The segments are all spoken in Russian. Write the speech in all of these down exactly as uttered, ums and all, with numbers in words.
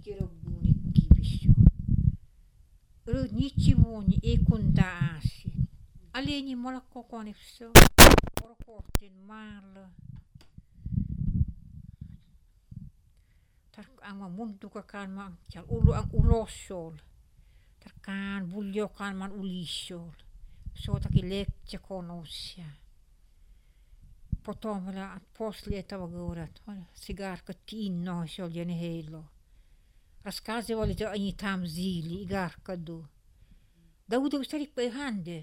Тирогуникки бисё. Ры ничего не экундааси. Олени молоко кони всё. Оркортин мало. Так ама muntuka kan man chal ulu ang ulosol. Tarkan buljo kan man ulisol. So taki lekce konosia. Potom la после этого говорят, сигарка кино шел я не хейло. Рассказывали, что они там зили, игарка ду. Да удов старик по ханде.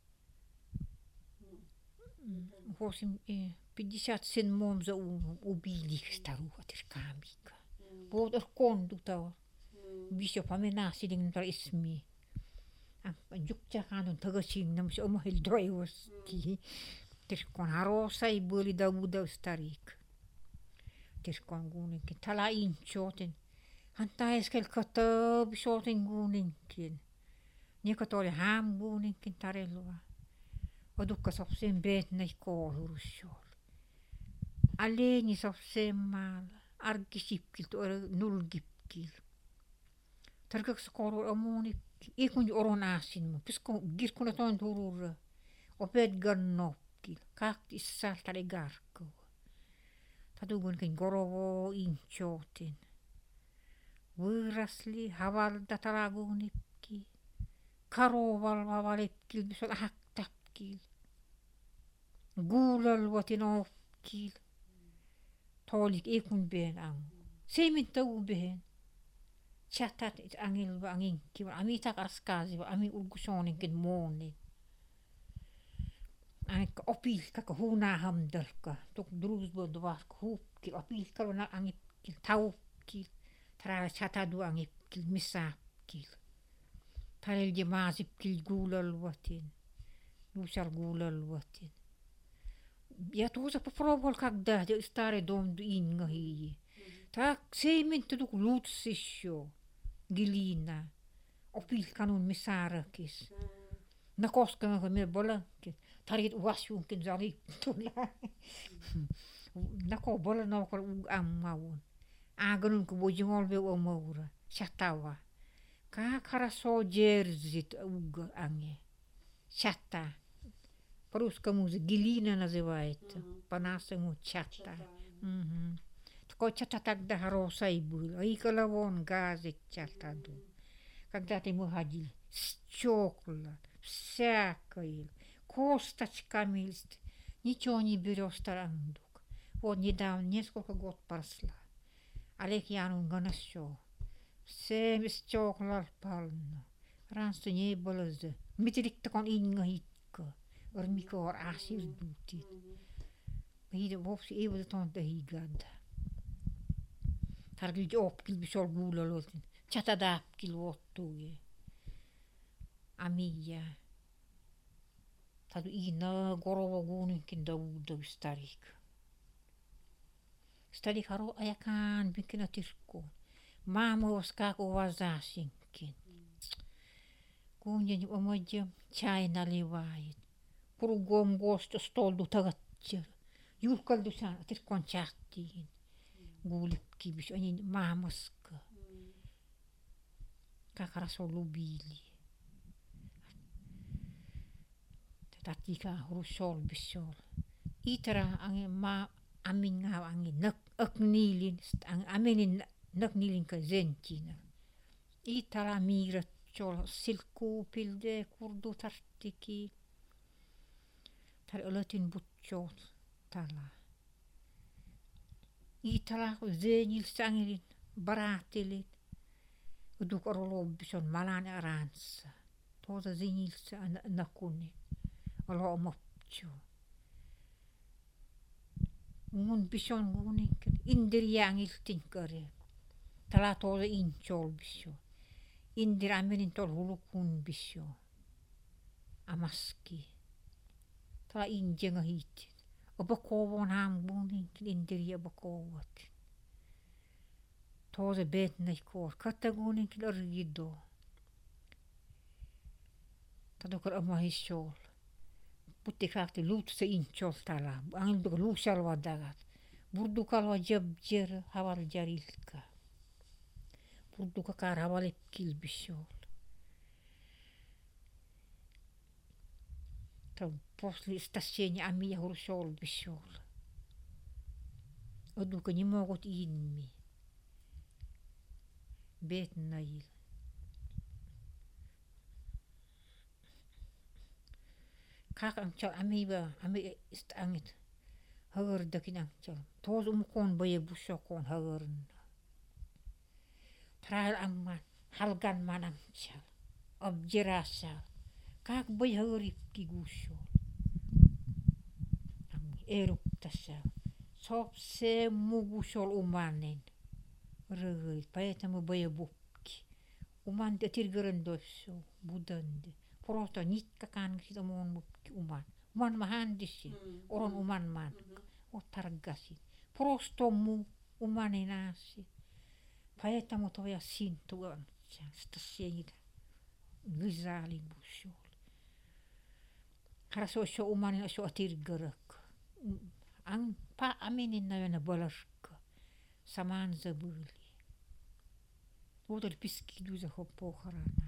восемь пятьдесят седьмом за убили старуха тишкамика. Вот конду того. Бисё поминasi dengan ismi. Jukja kanun tagasin nam si omahil droiwoski. Tishkon harosa i buli dauda starik. Tishkon guninkin tala inchoten. Hanta eskel kata bisoten guninkin. Niekatoli ham guninkin tarelua. Odukka sopsen betnai koolurusjol. Aleni sopsen maal. Argisipkil tu nulgipkil. Tarkaks koru omunik. Ikun oronasin mu. Pisko girkuna ton turur. Opet gannokil. Kakti saltale garko. Tadugun kin gorovo inchotin. Võõrasli havalda talagunikki. Karovalva valepkil. Bisol haktapkil. Guulalvatin opkil. Tolik ikun ben ang. Semin tau ben. Chatat it angil va anginki. Ami tak raskazi va ami ulgusoninkin mooni. Anik opil kaka huna hamdalka. Tok drusbo dvark hupkil. Opil kalona angipkil. Taupkil. Tara chatadu angipkil. Misapkil. Tarel jemaasipkil guulalvatin. Lusal guulalvatin. Ja tuossa provol когда я старый дом инга хии. Так семен тудук лутсишо. Gilina. Opil kanun misaarakis. Na koskema kun me bolankin. Tarit uasunkin sali tulla. Na ko bolan no ko ammaun. Aganun ko bojingol be o maura. Chatawa. Ka karaso jerzit uga ange. Chata. По-русски гилина называется. По-нашему чата. Такой чата тогда хороший был. И коловон газик чатаду. Когда-то мы ходили. Стекла. Всякое. Косточками. Ничего не берешь тарандук. Вот недавно, несколько год прошла. Олег Янун гоносё. Все стекла полно. Раньше не было. Метрик такой ингahitка. Ormikor asir duti. Hide vopsi evo de ton de higada. Targil opkil bisol guulalotin. Chatadapkil vottuye. Amia. Tadu ina gorovo guninkin dauda starik. Starik haro ayakan binkina tirko. Mama oskako vazasinkin. Kunjani omadja chai naливает. Кругом гость стол до tagattер. Юркалду сан тис кончаттиин. Гулипки биш они мамаска. Как хорошо любили. Татика русол бисол. Итра анги ма аминга анги nak aknilin aminin naknilin ka zentina. Итра мира чол silkkuupilde kurdu tartiki. Tar olotin butchot tala. Itala zenil sangilin baratilit. Uduk orolobison malan aransa. Toza zenil sa nakuni. Olo mopcho. Mun bison gunik indiri angil tinkare. Tala toza inchol biso. Indiri amenin tol hulukun biso. Amaski. Tala injenga hit. Obakovon ham gunin indiri obakovat. Toze betnai kor. Kata gunin kilorgido. Tadokar amahishol. Putti kakti luutse inchol tala. Angin dok luusalwa dagat. Burdukalwa jabjer hawal jarilka. Purduka kaaravalip kilbisol. Tau posli stassieni amia hursol bisol. Oduka nimogot inmi. Bet nail. Kak angcal amiba ami ist angit. Hagar dakin angcal. Toz umkon baye busokon hagarin. Tral amman halgan man angcal. Objirasal. Kak baye hagarip kigusol. Eruk tasal. Sop se mugusol umanen. Rögöit paetamu baye bukki. Uman te tirgeren dosso budande. Porota nitka kan kita mon bukki uman. Uman mahandisi. Oron uman man. O targasi. Prostomu umaninasi. Paetamu toya sintuan. Stassienita. Gizali busol. Karasoso umanin aso tirgerek. Ang pa aminin na na balarka. Saman zabuli. Uudel piski duza hoppo haranan.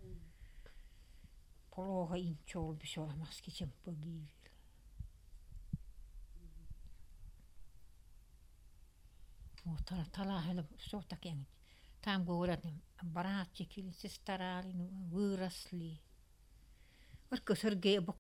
Poloha inchol bisola maski cempagil. O tala tala hela sota keng. Tam gorat baratsi kili sestarali nu wurasli. Warka serge